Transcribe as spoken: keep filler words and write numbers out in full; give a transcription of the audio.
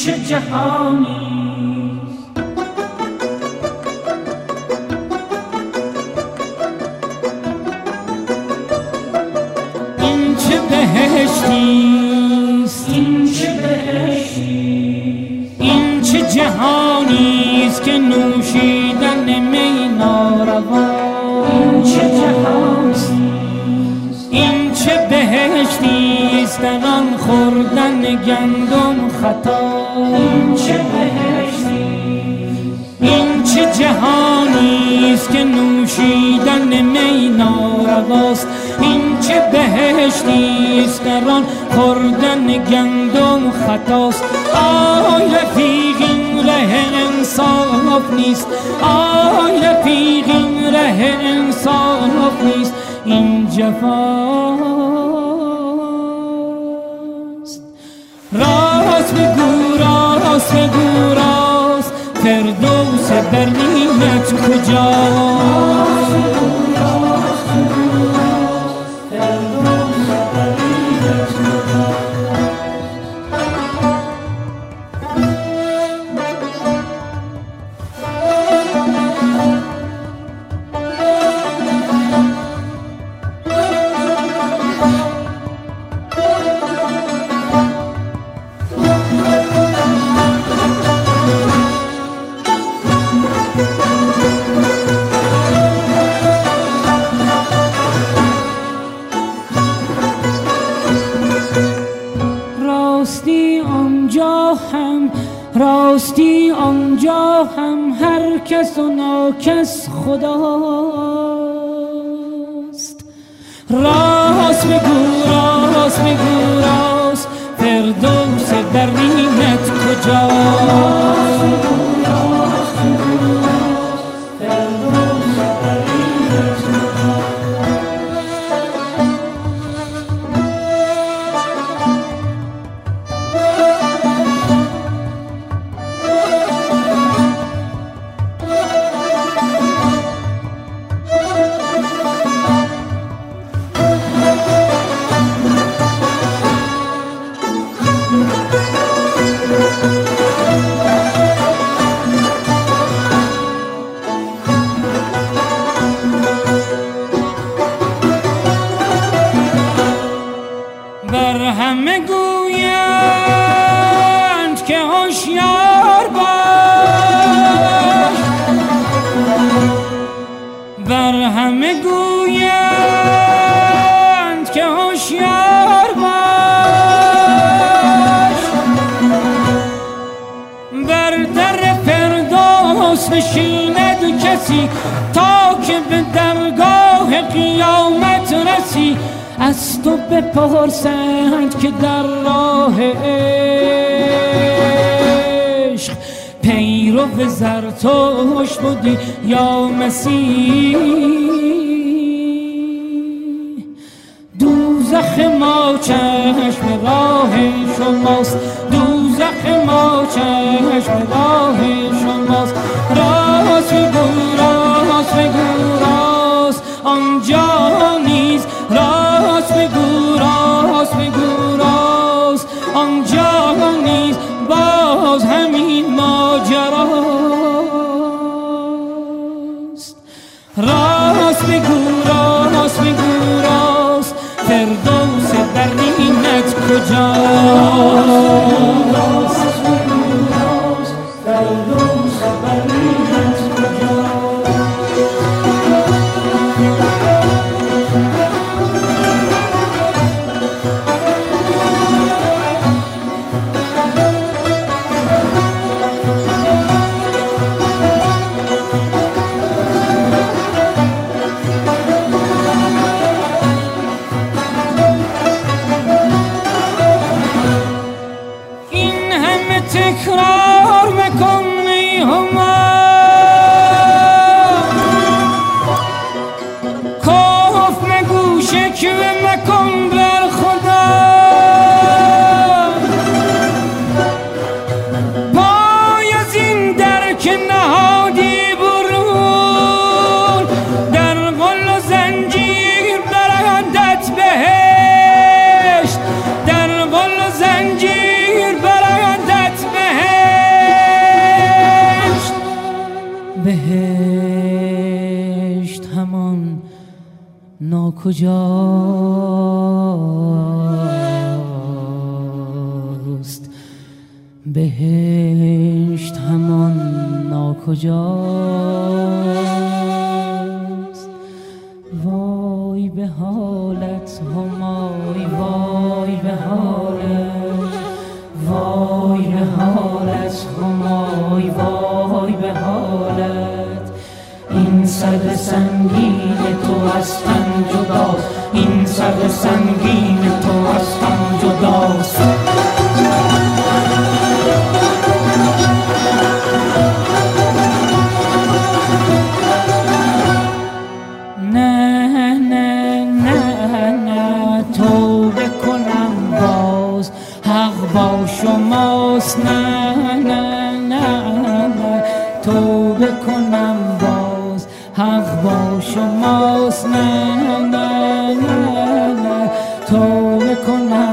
چه جهانی این چه بهشتیست این چه بهشتیست این چه جهانیست که نوشیدن می ناروا این چه جهانیست این چه بهشتیست در آن خوردن گندم خطا این چه بهشتیست این چه جهانیست که نوشیدن می نارواست این چه بهشتیست در آن خوردن گندم خطاست آی رفیق این ره انصاف نیست آی رفیق این ره انصاف نیست این جفاست راست بگو راست بگو راست فردوس برینت کجاست راستی آنجا هم راستی آنجا هم هر کس و ناکس خداست راست بگو راست بگو راست فردوس برینت کجاست بر همه گویند که هوشیار باش بر همه گویند که هوشیار باش بر در فردوس نشیند کسی تا که به درگاه قیامت رسی از تو بپرسند که در راه عشق پیرو زرتشت بودی یا مسیح دوزخ ما چشم راه شماست دوزخ ما چشم راه شماست راست بگو راست بگو راست آنجا نیست راست بگو راست بگو راست آنجا نیست باز همین ماجراست راست بگو راست بگو راست فردوس برینت کجاست فردوس برینت کجاست تکرار مکن ای همام کف مگو شکوه مکن بر خدا پای از این در که نهادی برون در غل و زنجیر برندت بهشت در غل و زنجیر برندت بهشت ناکجاست، بهشت همان ناکجاست. وای به حالت همای، وای به حالت، وای به حالت همای، وای به حالت. این سر سنگین تو از تن جداست، این سر سنگین تو از تن جداست. نه نه نه نه توبه کنم باز، حق با شماست. نه نه نه نه توبه کنم باز، حق با شماست. نه نه نه نه توبه کنم